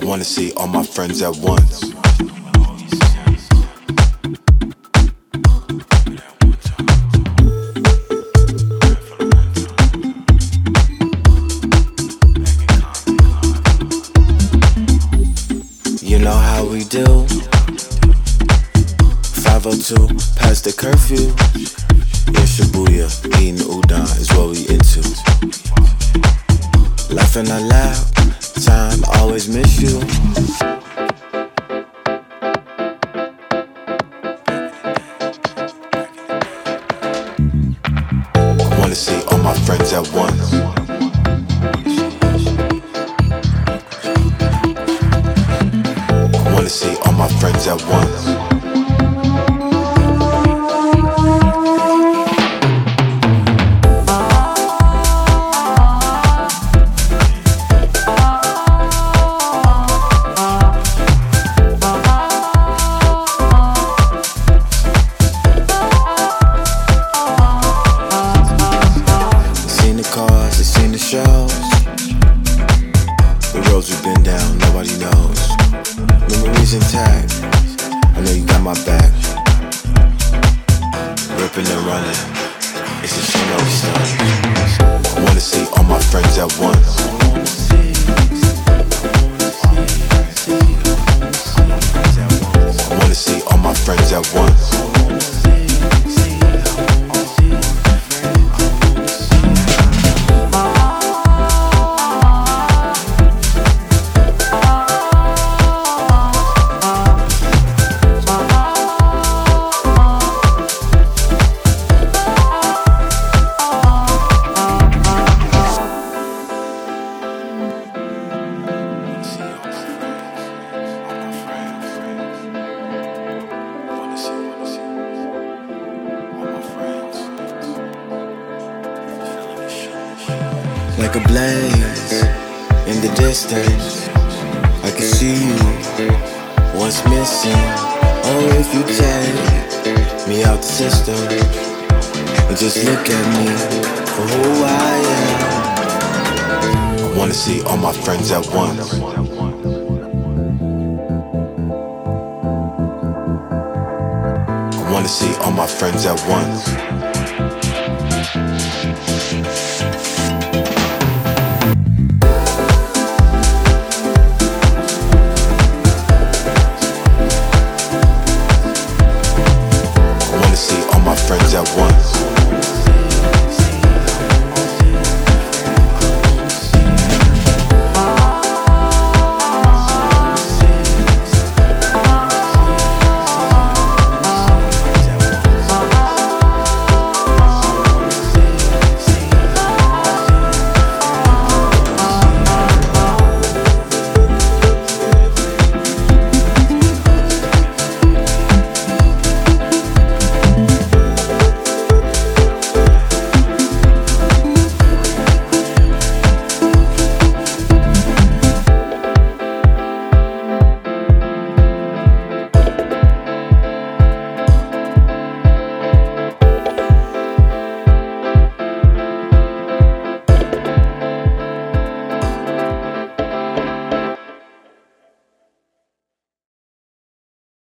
Wanna see all my friends at once. You know how we do. 502 past the curfew. In Shibuya, eating udon is what we into. Laughing out loud, time always miss you. I wanna see all my friends at once. I wanna see all my friends at once. Cars, they seen the shows. The roads we've been down, nobody knows. Memories intact, I know you got my back. Ripping and running, it's a shame that we stuck. I wanna see all my friends at once. I wanna see all my friends at once. Like a blaze in the distance, I can see you. What's missing? Oh, if you take me out the system and just look at me for who I am. I wanna see all my friends at once. I wanna see all my friends at once.